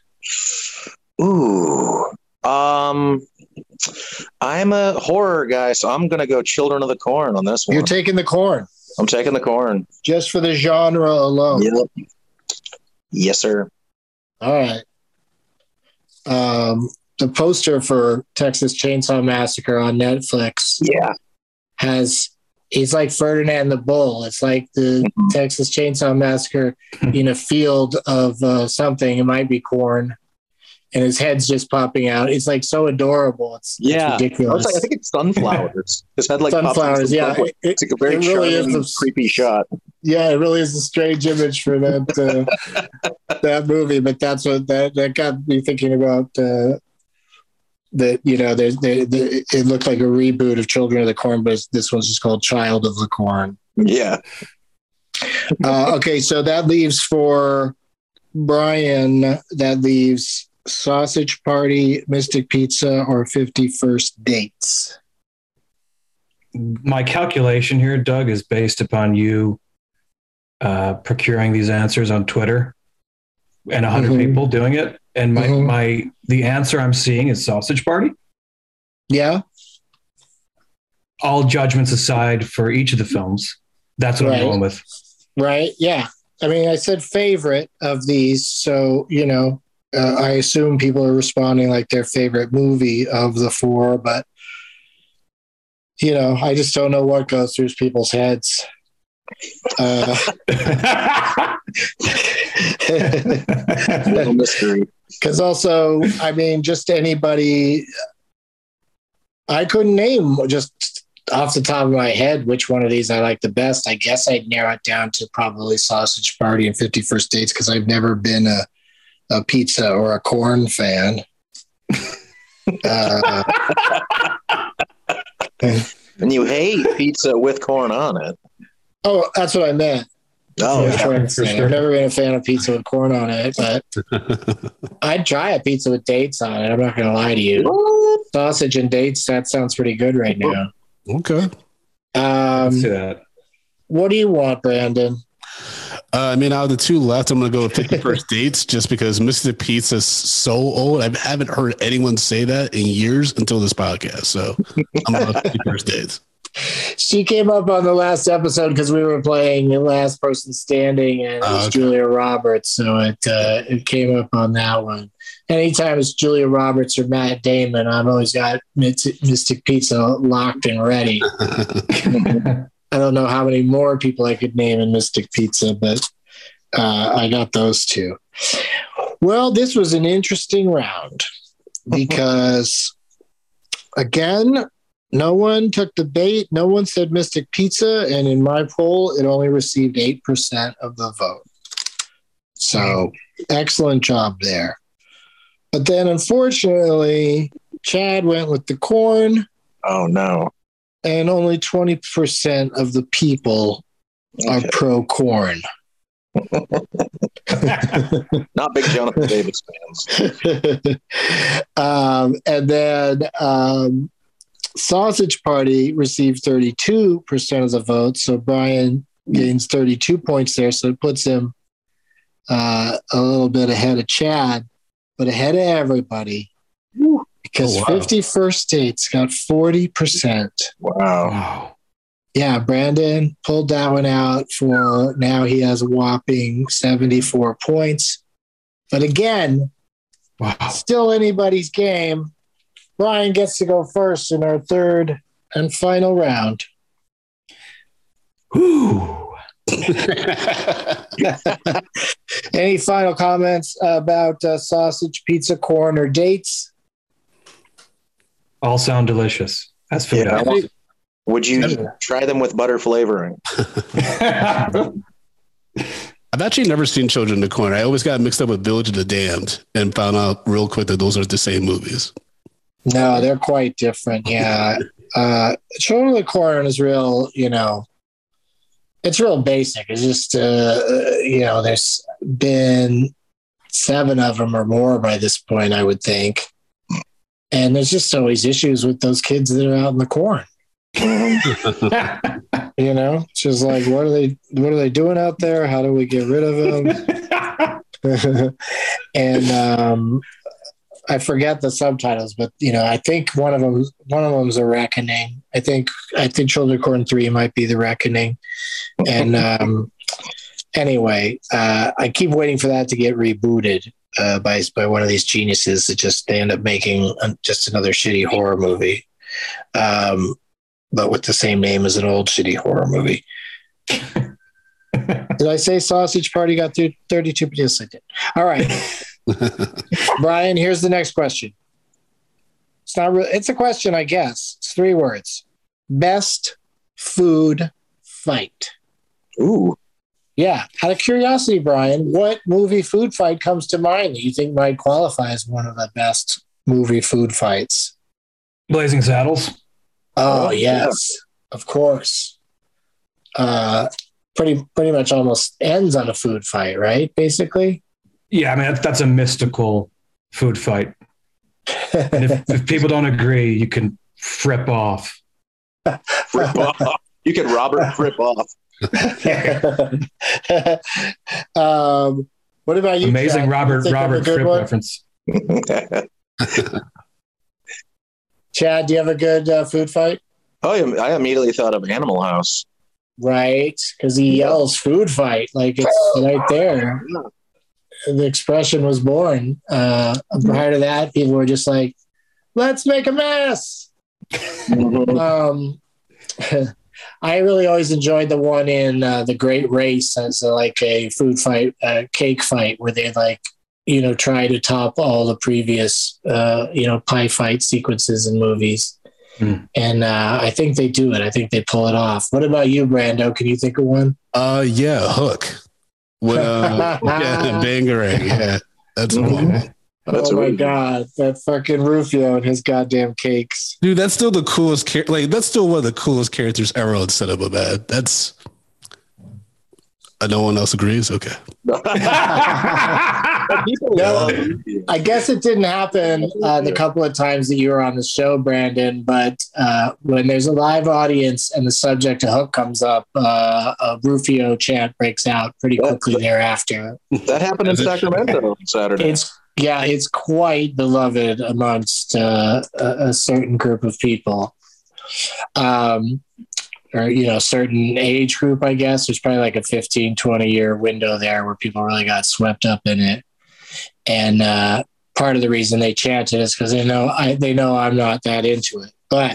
Ooh. I'm a horror guy, so I'm going to go Children of the Corn on this one. You're taking the Corn. I'm taking the Corn. Just for the genre alone. Yep. Yes, sir. All right. The poster for Texas Chainsaw Massacre on Netflix. Yeah. It's like Ferdinand the Bull. It's like the Texas Chainsaw Massacre in a field of something. It might be corn. And his head's just popping out. It's like so adorable. It's ridiculous. I think it's sunflowers. His head like sunflowers. Yeah, it's like a very charming, creepy shot. Yeah, it really is a strange image for that that movie. But that's what that got me thinking about. That it looked like a reboot of Children of the Corn, but this one's just called Child of the Corn. Yeah. Okay, so that leaves for Brian. That leaves Sausage Party, Mystic Pizza, or 50 First Dates. My calculation here, Doug, is based upon you procuring these answers on Twitter and 100 people doing it. And the answer I'm seeing is Sausage Party. Yeah. All judgments aside for each of the films, that's what I'm going with. Right. Yeah. I mean, I said favorite of these, so, I assume people are responding like their favorite movie of the 4, but I just don't know what goes through people's heads. Little mystery. Because also, I mean, just anybody, I couldn't name just off the top of my head which one of these I like the best. I guess I'd narrow it down to probably Sausage Party and 50 First Dates because I've never been a pizza or a corn fan. And you hate pizza with corn on it. Oh, that's what I meant. Oh, yeah, for sure. I've never been a fan of pizza with corn on it, but I'd try a pizza with dates on it. I'm not going to lie to you. What? Sausage and dates, that sounds pretty good right now. Okay. Let's see that. What do you want, Brandon? I mean, out of the 2 left, I'm going to go with 50 First Dates just because Mystic Pizza is so old. I haven't heard anyone say that in years until this podcast. So I'm going to 50 First Dates. She came up on the last episode because we were playing The Last Person Standing, and it was Julia Roberts. So it came up on that one. Anytime it's Julia Roberts or Matt Damon, I've always got Mystic Pizza locked and ready. I don't know how many more people I could name in Mystic Pizza, but I got those 2. Well, this was an interesting round because, again, no one took the bait. No one said Mystic Pizza. And in my poll, it only received 8% of the vote. So excellent job there. But then, unfortunately, Chad went with the corn. Oh, no. And only 20% of the people are pro corn. Not big Jonathan Davis fans. And then Sausage Party received 32% of the vote. So Brian gains 32 points there. So it puts him a little bit ahead of Chad, but ahead of everybody. Because 50 First Dates got 40%. Wow. Yeah, Brandon pulled that one out for now he has a whopping 74 points. But again, still anybody's game. Brian gets to go first in our third and final round. Ooh. Any final comments about sausage, pizza, corn, or dates? All sound delicious. That's food. Yeah. Would you try them with butter flavoring? I've actually never seen Children of the Corn. I always got mixed up with Village of the Damned and found out real quick that those are the same movies. No, they're quite different. Yeah. Children of the Corn is real, it's real basic. It's just, there's been 7 of them or more by this point, I would think. And there's just always issues with those kids that are out in the corn. It's just like, what are they doing out there? How do we get rid of them? And I forget the subtitles, but I think one of them's A Reckoning. I think Children of Corn 3 might be The Reckoning. And anyway, I keep waiting for that to get rebooted by one of these geniuses that they end up making just another shitty horror movie, but with the same name as an old shitty horror movie. Did I say Sausage Party got through 32? Yes, I did. All right. Brian, here's the next question. It's not really, it's a question, I guess. It's 3 words. Best food fight. Ooh. Yeah. Out of curiosity, Brian, what movie food fight comes to mind that you think might qualify as one of the best movie food fights? Blazing Saddles. Oh, yes. Of course. Pretty much almost ends on a food fight, right? Basically. Yeah, I mean, that's a mystical food fight. And if people don't agree, you can fripp off. Fripp off. You can Robert fripp off. What about you? Amazing Chad? Robert Fripp reference. Chad, do you have a good food fight? Oh, yeah, I immediately thought of Animal House. Right, because he yells "food fight" like it's right there. The expression was born. Prior to that, people were just like, "Let's make a mess." I really always enjoyed the one in The Great Race as like a food fight, cake fight, where they try to top all the previous pie fight sequences in movies. And I think they do it. I think they pull it off. What about you, Brando? Can you think of one? Yeah, Hook. Bangarang. Yeah, that's one. Oh my God, that fucking Rufio and his goddamn cakes, dude. That's still the coolest. That's still one of the coolest characters ever on Cinema, man. That's. No one else agrees. Okay. No, I guess it didn't happen the couple of times that you were on the show, Brandon. But when there's a live audience and the subject of Hook comes up, a Rufio chant breaks out pretty quickly thereafter. That happened in Sacramento Saturday. It's quite beloved amongst a certain group of people. Or, certain age group, I guess. There's probably like a 15, 20-year window there where people really got swept up in it. And part of the reason they chant it is because they know I'm not that into it. But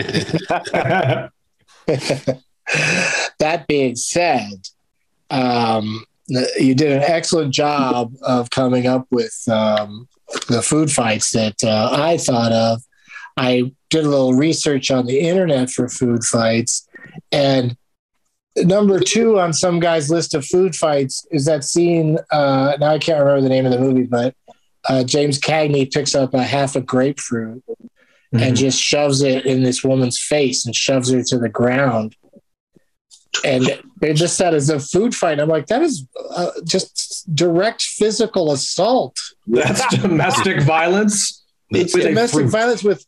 that being said, you did an excellent job of coming up with the food fights that I thought of. I did a little research on the internet for food fights. And number 2 on some guy's list of food fights is that scene. Now I can't remember the name of the movie, but James Cagney picks up a half a grapefruit and just shoves it in this woman's face and shoves her to the ground. And they just said as a food fight. I'm like, that is just direct physical assault. That's domestic violence. It's domestic violence with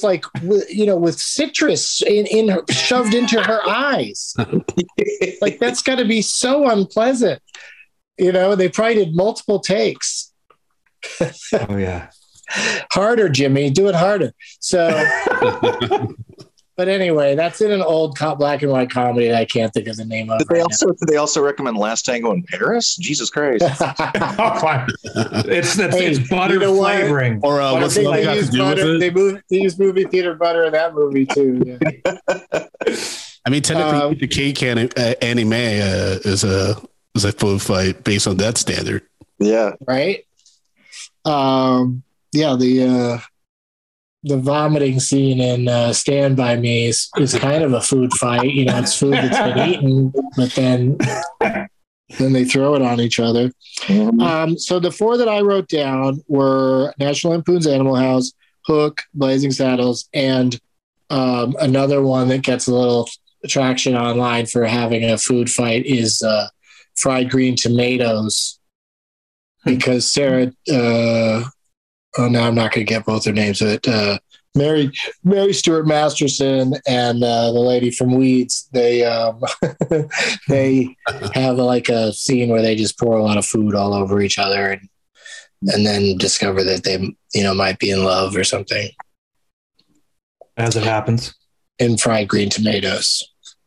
citrus in her, shoved into her eyes. Like, that's got to be so unpleasant. They probably did multiple takes. Oh yeah. Harder, Jimmy. Do it harder. So But anyway, that's in an old black and white comedy that I can't think of the name of. Did they also recommend Last Tango in Paris? Jesus Christ! It's butter flavoring. Or what's the got to do butter, with it? They use movie theater butter in that movie too. Yeah. I mean, technically, the cake anime is a food fight based on that standard. Yeah. Right. The vomiting scene in Stand By Me is kind of a food fight. You know, it's food that's been eaten, but then they throw it on each other. So the 4 that I wrote down were National Lampoon's Animal House, Hook, Blazing Saddles, and another one that gets a little traction online for having a food fight is Fried Green Tomatoes. Because Sarah... oh no, I'm not going to get both their names. But Mary Stuart Masterson and the lady from Weeds, they they have like a scene where they just pour a lot of food all over each other, and then discover that they might be in love or something. As it happens, in Fried Green Tomatoes.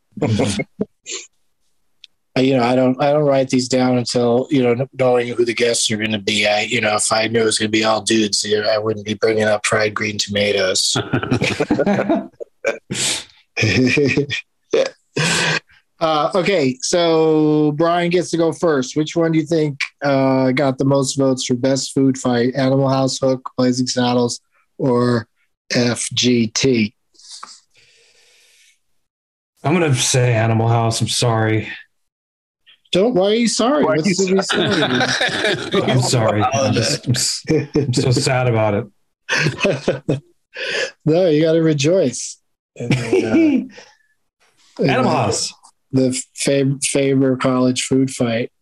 I don't write these down until, knowing who the guests are going to be. If I knew it was going to be all dudes, I wouldn't be bringing up Fried Green Tomatoes. Okay, so Brian gets to go first. Which one do you think got the most votes for best food fight? Animal House, Hook, Blazing Saddles, or FGT? I'm going to say Animal House. I'm sorry. Why are you sorry? What's to be sorry? I'm sorry. I'm so sad about it. No, you got to rejoice. Animal House. The Faber College food fight.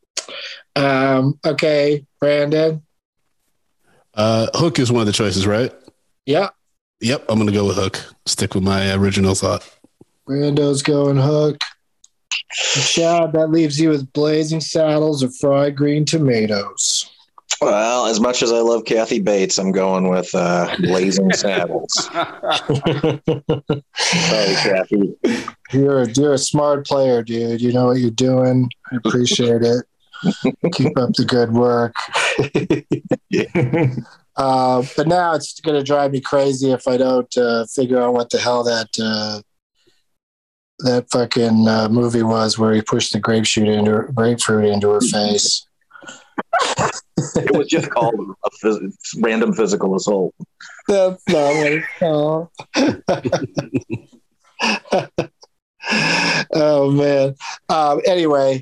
Okay, Brandon. Hook is one of the choices, right? Yeah. Yep, I'm going to go with Hook. Stick with my original thought. Brando's going Hook. Chad, that leaves you with Blazing Saddles or Fried Green Tomatoes. Well, as much as I love Kathy Bates, I'm going with Blazing Saddles. Sorry, Kathy. You're a smart player, dude. You know what you're doing. I appreciate it. Keep up the good work. But now it's going to drive me crazy if I don't figure out what the hell that fucking movie was where he pushed the grapefruit into her face. It was just called a random physical assault. That's not what it's called. Oh man. Anyway.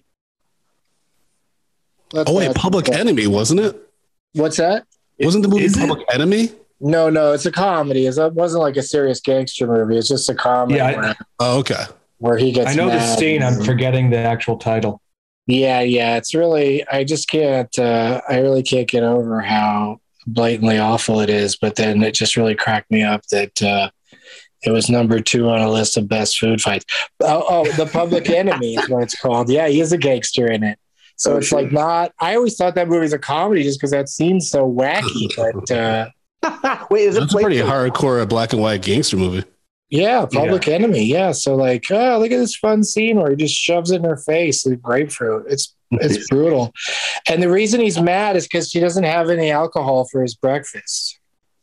Public Enemy, wasn't it? What's that? Wasn't the movie Public Enemy? No, it's a comedy. It wasn't like a serious gangster movie. It's just a comedy. Yeah. Okay. Where he gets. I know the scene. I'm forgetting the actual title. Yeah. It's really. I just can't. I really can't get over how blatantly awful it is. But then it just really cracked me up that it was number 2 on a list of best food fights. The Public Enemy is what it's called. Yeah, he is a gangster in it. So it's like not. I always thought that movie was a comedy just because that scene's so wacky. But wait, is it? That's a pretty hardcore black and white gangster movie. Yeah, Public Enemy. Yeah, so like, oh, look at this fun scene where he just shoves it in her face with grapefruit. It's brutal, and the reason he's mad is because she doesn't have any alcohol for his breakfast.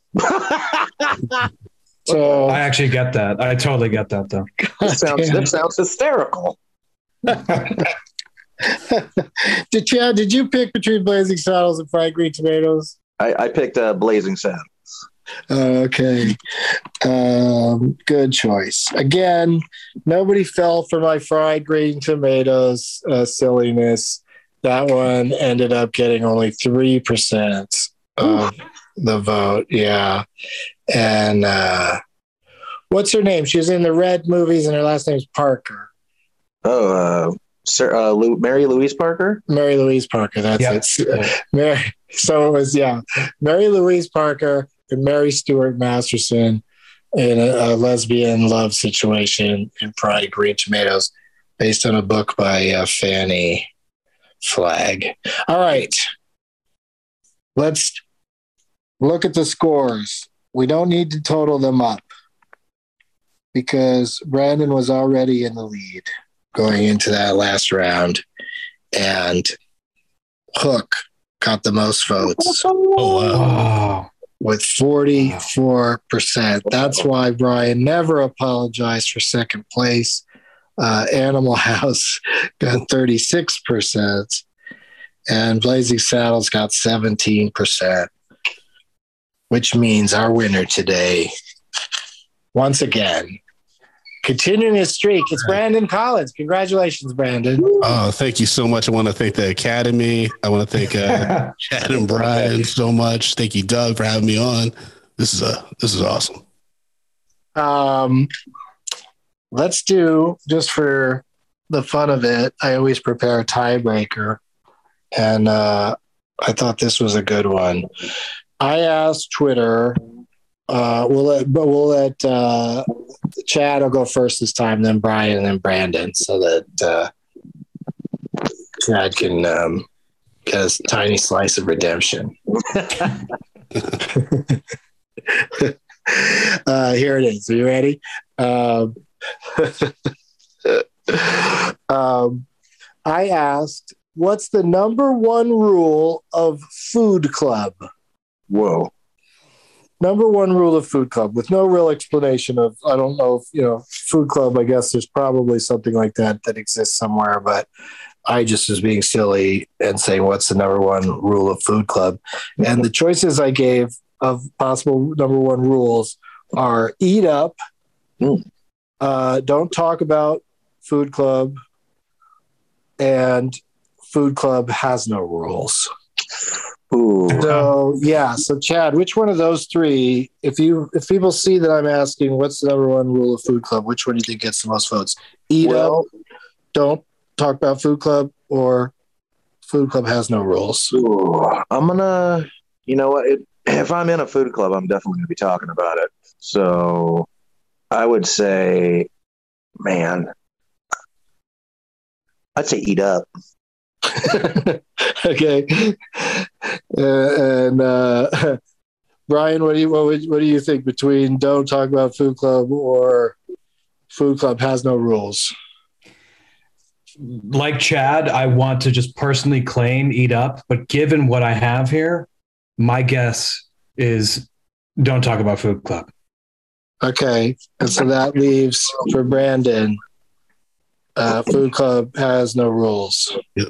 So I actually get that. I totally get that, though. This sounds hysterical. Did you pick between Blazing Saddles and Fried Green Tomatoes? I picked Blazing Saddles. Okay. Good choice. Again, nobody fell for my Fried Green Tomatoes silliness. That one ended up getting only 3% of the vote. Yeah. And what's her name? She was in the Red movies and her last name's Parker. Mary Louise Parker? Mary Louise Parker, that's it. So it was, Mary Louise Parker and Mary Stuart Masterson in a lesbian love situation in Fried Green Tomatoes, based on a book by Fanny Flagg. All right. Let's look at the scores. We don't need to total them up. because Brandon was already in the lead going into that last round, and Hook got the most votes. Oh, wow. With 44%. That's why Brian never apologized for second place. Animal House got 36%, and Blazing Saddles got 17%, which means our winner today, once again, continuing his streak, it's Brandon Collins. Congratulations, Brandon. Oh, thank you so much. I want to thank the Academy. I want to thank Chad and Brian so much. Thank you, Doug, for having me on. This is awesome. Let's do, just for the fun of it, I always prepare a tiebreaker, and I thought this was a good one. I asked Twitter. We'll let Chad will go first this time, then Brian, and then Brandon, so that Chad can get a tiny slice of redemption. Here it is. Are you ready? I asked, what's the number one rule of Food Club? Whoa. Number one rule of Food Club, with no real explanation of, I don't know if, Food Club, I guess there's probably something like that exists somewhere, but I just was being silly and saying, what's the number one rule of Food Club? And the choices I gave of possible number one rules are eat up, don't talk about Food Club, and Food Club has no rules. Ooh. So Chad, which one of those three, if people see that I'm asking what's the number one rule of Food Club, which one do you think gets the most votes? Eat up, don't talk about Food Club, or Food Club has no rules? Ooh. I'm gonna, you know what? If I'm in a Food Club, I'm definitely gonna be talking about it. So I would say, man, I'd say eat up. Okay. And Brian, what do you think between don't talk about Food Club or Food Club has no rules? Like Chad, I want to just personally claim eat up, but given what I have here, my guess is don't talk about Food Club. Okay. And so that leaves for Brandon, Food Club has no rules. Yep.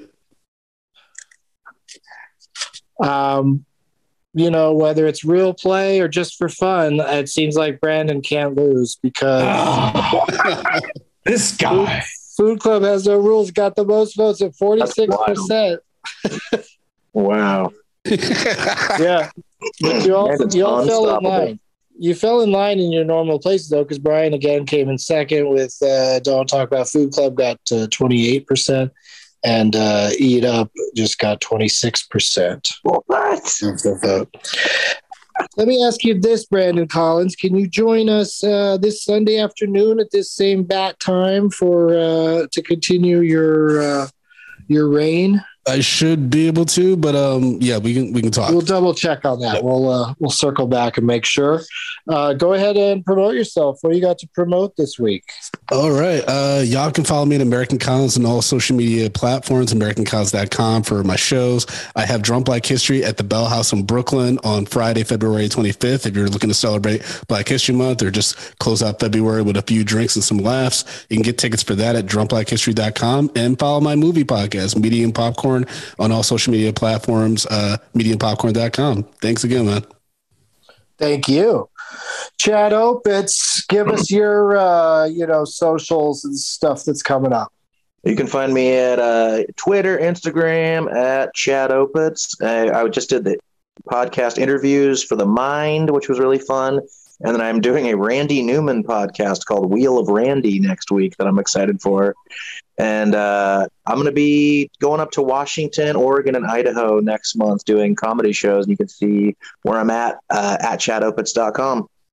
Whether it's real play or just for fun, it seems like Brandon can't lose because this guy. Food Club has no rules, got the most votes at 46%. Wow. Yeah. But you all fell in line. You fell in line in your normal places, though, because Brian again came in second with Don't Talk About Food Club, got 28%. And Eat Up just got 26%. What? Let me ask you this, Brandon Collins. Can you join us this Sunday afternoon at this same bat time to continue your reign? I should be able to, but yeah, we can talk. We'll double check on that. We'll circle back and make sure. Go ahead and promote yourself. What do you got to promote this week? All right. Y'all can follow me at American Collins on all social media platforms, AmericanCollins.com for my shows. I have Drunk Black History at the Bell House in Brooklyn on Friday, February 25th. If you're looking to celebrate Black History Month or just close out February with a few drinks and some laughs, you can get tickets for that at drunkblackhistory.com and follow my movie podcast, Medium Popcorn, on all social media platforms, mediumpopcorn.com. Thanks again, man. Thank you. Chad Opitz, give us your, socials and stuff that's coming up. You can find me at Twitter, Instagram at Chad Opitz. I just did the podcast interviews for The Mind, which was really fun. And then I'm doing a Randy Newman podcast called Wheel of Randy next week that I'm excited for. And I'm going to be going up to Washington, Oregon, and Idaho next month doing comedy shows. And you can see where I'm at ChadOpitz.com.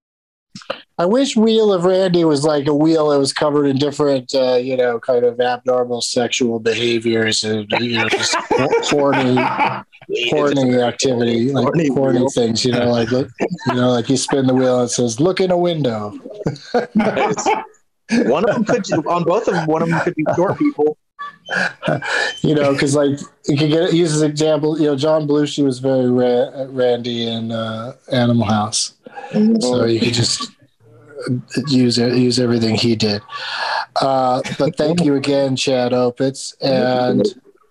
I wish Wheel of Randy was like a wheel that was covered in different, kind of abnormal sexual behaviors and just horny activity, like horny things. Like you spin the wheel and it says, "Look in a window." One of them could, on both of them, one of them could be short people. Because like you could use as an example. John Belushi was very Randy in Animal House, so you could just use everything he did. But thank you again, Chad Opitz, and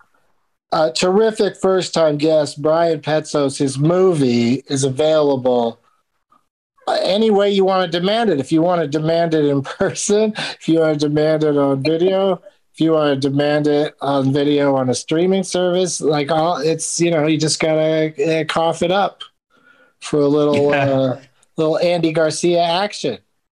terrific first time guest Brian Petsos. His movie is available any way you want to demand it. If you want to demand it in person, if you want to demand it on video, if you want to demand it on video on a streaming service, you just gotta cough it up for a little Andy Garcia action.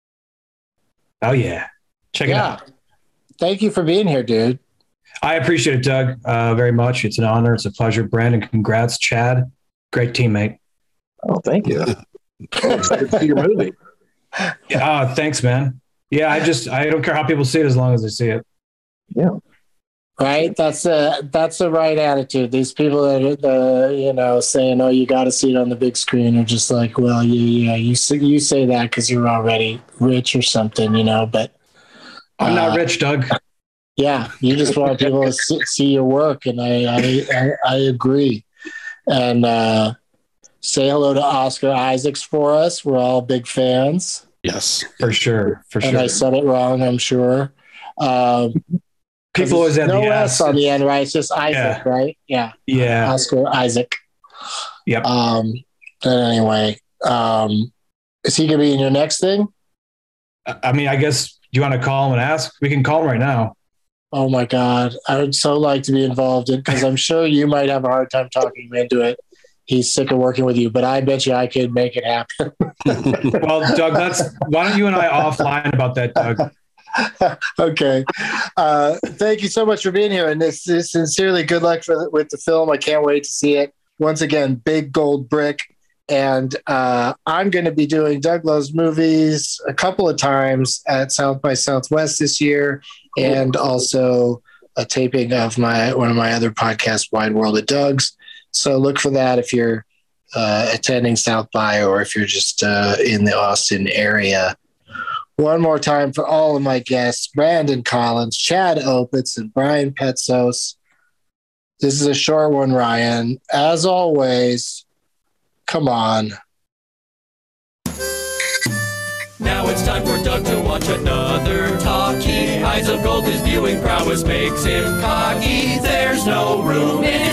Oh yeah, check it out. Thank you for being here, dude. I appreciate it, Doug, very much. It's an honor. It's a pleasure. Brandon, congrats. Chad, great teammate. Oh, thank you. Good to see your movie. Yeah, thanks, man. Yeah, I don't care how people see it as long as they see it. Yeah. Right. That's the right attitude. These people that are, saying, "Oh, you got to see it on the big screen," are just like, "Well, you say that because you're already rich or something, But I'm not rich, Doug. Yeah, you just want people to see your work, and I agree. And say hello to Oscar Isaacs for us. We're all big fans. Yes, for sure. And I said it wrong, I'm sure. People always have no the S on the end, right? It's just Isaac, right? Yeah. Yeah. Oscar Isaac. Yep. But anyway, is he gonna be in your next thing? I mean, I guess you want to call him and ask? We can call him right now. Oh my God. I would so like to be involved in, because I'm sure you might have a hard time talking him into it. He's sick of working with you, but I bet you I could make it happen. Well, Doug, why don't you and I offline about that, Doug? Okay. Thank you so much for being here. And this is sincerely good luck with the film. I can't wait to see it. Once again, big gold brick. And I'm going to be doing Doug Loves Movies a couple of times at South by Southwest this year, and also a taping of one of my other podcasts, Wide World of Doug's. So look for that if you're attending South by, or if you're just in the Austin area. One more time for all of my guests, Brandon Collins, Chad Opitz, and Brian Petsos. This is a short one, Ryan. As always, come on. Now it's time for Doug to watch another talkie. Eyes of gold, his viewing prowess makes him cocky. There's no room in his